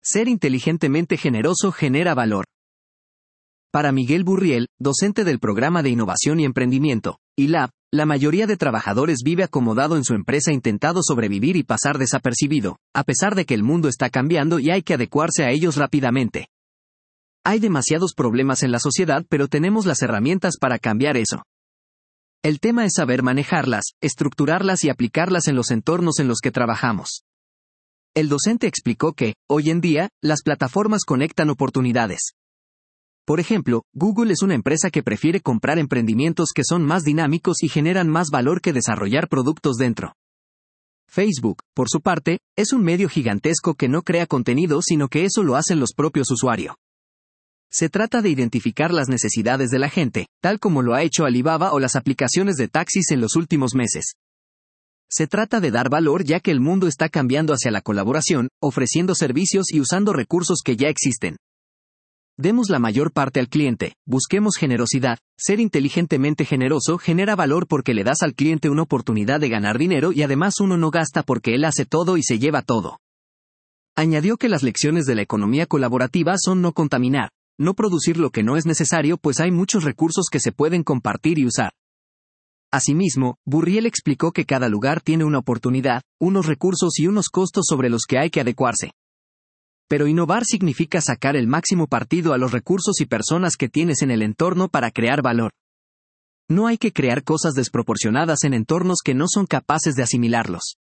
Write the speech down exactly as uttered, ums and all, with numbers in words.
ser inteligentemente generoso genera valor. Para Miguel Burriel, docente del Programa de Innovación y Emprendimiento, I L A B, la mayoría de trabajadores vive acomodado en su empresa intentando sobrevivir y pasar desapercibido, a pesar de que el mundo está cambiando y hay que adecuarse a ellos rápidamente. Hay demasiados problemas en la sociedad, pero tenemos las herramientas para cambiar eso. El tema es saber manejarlas, estructurarlas y aplicarlas en los entornos en los que trabajamos. El docente explicó que, hoy en día, las plataformas conectan oportunidades. Por ejemplo, Google es una empresa que prefiere comprar emprendimientos que son más dinámicos y generan más valor que desarrollar productos dentro. Facebook, por su parte, es un medio gigantesco que no crea contenido, sino que eso lo hacen los propios usuarios. Se trata de identificar las necesidades de la gente, tal como lo ha hecho Alibaba o las aplicaciones de taxis en los últimos meses. Se trata de dar valor ya que el mundo está cambiando hacia la colaboración, ofreciendo servicios y usando recursos que ya existen. Demos la mayor parte al cliente, busquemos generosidad, ser inteligentemente generoso genera valor porque le das al cliente una oportunidad de ganar dinero y además uno no gasta porque él hace todo y se lleva todo. Añadió que las lecciones de la economía colaborativa son no contaminar, no producir lo que no es necesario pues hay muchos recursos que se pueden compartir y usar. Asimismo, Burriel explicó que cada lugar tiene una oportunidad, unos recursos y unos costos sobre los que hay que adecuarse. Pero innovar significa sacar el máximo partido a los recursos y personas que tienes en el entorno para crear valor. No hay que crear cosas desproporcionadas en entornos que no son capaces de asimilarlos.